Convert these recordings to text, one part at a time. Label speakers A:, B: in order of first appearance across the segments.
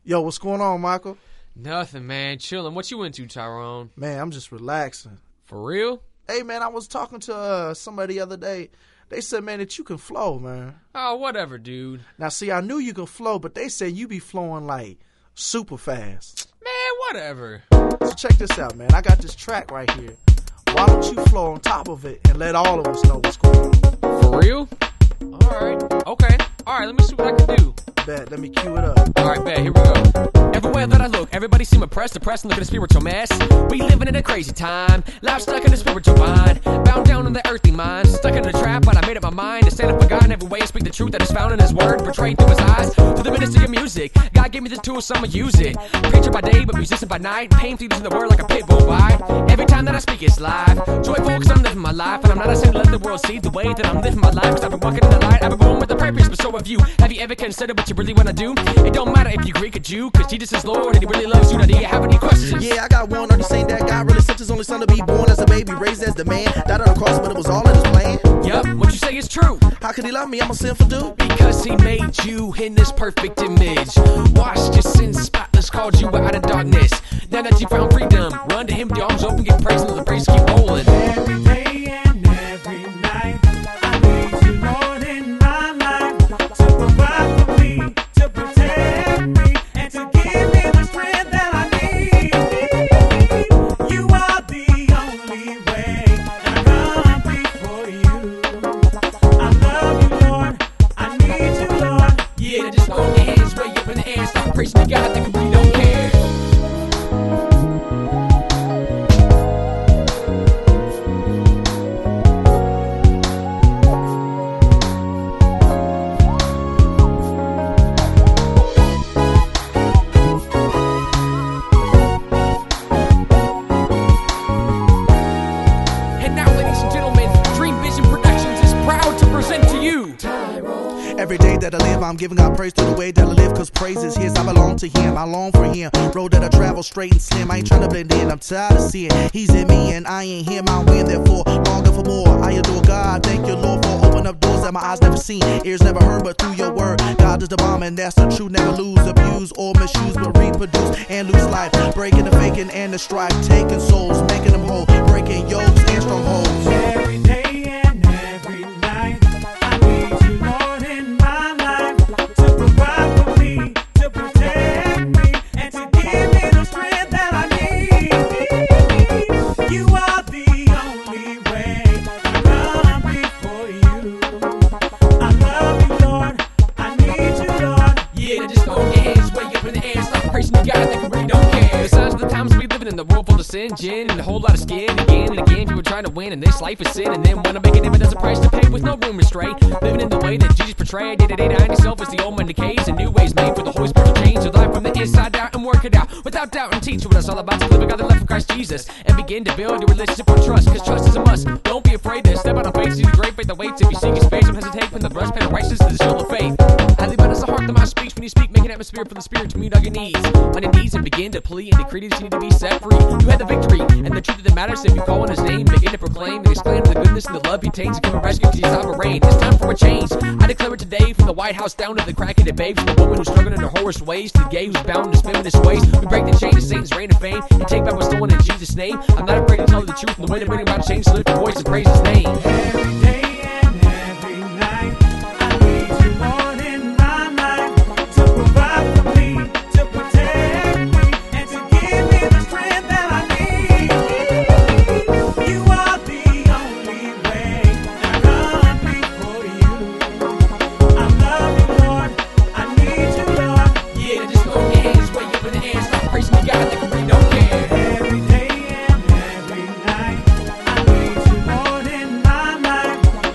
A: Yo, what's going on, Michael?
B: Nothing, man. Chilling. What you into, Tyrone?
A: Man, I'm just relaxing.
B: For real?
A: Hey, man, I was talking to somebody the other day. They said, man, that you can flow, man.
B: Oh, whatever, dude.
A: Now, see, I knew you can flow, but they said you be flowing, like, super fast.
B: Man, whatever.
A: So check this out, man. I got this track right here. Why don't you flow on top of it and let all of us know what's going on?
B: For real? All right. Okay. All right, let me see what I can do.
A: Bet. Let me cue it up.
B: All right, bet. Here we go. Everywhere that I look, everybody seem oppressed, depressed, and look at a spiritual mess. We living in a crazy time. Life stuck in a spiritual bind. Bound down in the earthly mind. Stuck in a trap, but I made up my mind to stand up for God in every way and speak the truth that is found in His Word, portrayed through His eyes. Through the ministry of music, God gave me the tools, so I'ma use it. Preacher by day, but musician by night. Painfully using the word like a pit bull bite. Every time that I speak, it's live. Joyful, cause I'm living my life, and I'm not ashamed to let the world see the way that I'm living my life. Cause I've been walking in the light, I've been born with a purpose, but so have you. Have you ever considered what you really wanna do? It don't matter if you Greek or Jew, cause Jesus is Lord and He really loves you. Now, do you have any questions?
C: Yeah, I got one. Are you saying that God really sent His only Son to be born as a baby, raised as the man, died on the cross, but it was all in His plan?
B: Yup, what you say is true.
C: How could He love me? I'm a sinful dude.
B: Because He made you in His perfect image. Washed your sins spotless, called you out of darkness. Now that you found freedom, run to Him, the arms open, get praise, and the praise keep rolling.
D: Every day and every night, I need you, Lord, in my life, to provide for me, to protect me, and to give me the strength that I need. You are the only way, and I come before you. I love you, Lord, I need you, Lord.
B: Yeah, just throw your hands way up in the air, start praising to God, think we don't care.
C: Every day that I live, I'm giving God praise to the way that I live, cause praise is His. I belong to Him, I long for Him. Road that I travel straight and slim, I ain't trying to blend in, I'm tired of seeing He's in me and I ain't Him. I win, therefore longer for more. I adore God, thank you, Lord, for opening up doors that my eyes never seen, ears never heard, but through your word. God is the bomb and that's the truth. Never lose, abuse, or misuse, but reproduce and lose life. Breaking the faking and the strife, taking souls, making them whole, breaking yokes and strongholds.
D: Every day and every night, I need you, Lord, in my life, to provide for me, to protect me, and to give me the strength that I need. You are the only way, I come before you. I love you, Lord, I need you, Lord.
B: Yeah, just throw your hands way up in the air, start praising to God, think we really don't care. The signs of the times we living in the world full of sin, gin, and a whole lot of skin. Again and again, people trying to win, and this life is sin. And then wanna make it even, there's a price to pay with no room to stray. Living in the way that Jesus portrayed. Day-to-day behind yourself as the old man decays, and new ways made for the Holy Spirit to change your life from the inside out and work it out without doubt and teach you what it's all about. To live a godly life in Christ Jesus and begin to build your relationship on trust, cause trust is a must. Don't be afraid to step out on faith. See the great faith that waits if you seek His face. Don't hesitate when the breastplate of righteousness is the shield of faith. Highly matters the heart that my speech when you speak, make an atmosphere for the Spirit to meet on your knees, and begin to plead and decree that you need to be set free. You had the victory and the truth that matters. If you call on His name, begin to proclaim and exclaim the goodness and the love He taints, and come and rescue cause He's time of rain. It's time for a change. I declare it today, from the White House down to the crack-headed babes, from the woman who's struggling in her horrorous ways to the gay who's bound in his feminist ways. We break the chain of Satan's reign of fame and take back what's stolen in Jesus' name. I'm not afraid to tell you the truth, and the way to bring about change, so lift your voice and praise His name.
D: Every day and every night, I need you, Lord, in my life, to provide for me, to protect me, and to give me the strength that I need. You are the only way, and I come before you. I love you, Lord, I need you, Lord.
B: Yeah, just throw your hands way up in the air, start praising to God like we really don't care.
D: Every day and every night, I need you, Lord, in my life,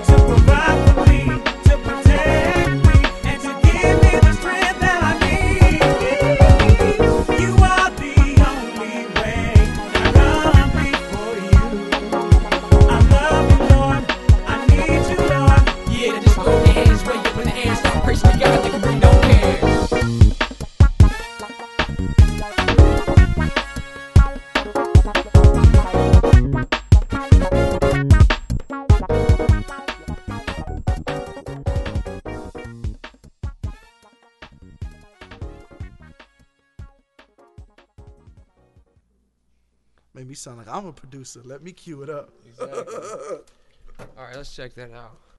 A: Made me sound like I'm a producer. Let me cue it up.
B: Exactly. All right, let's check that out.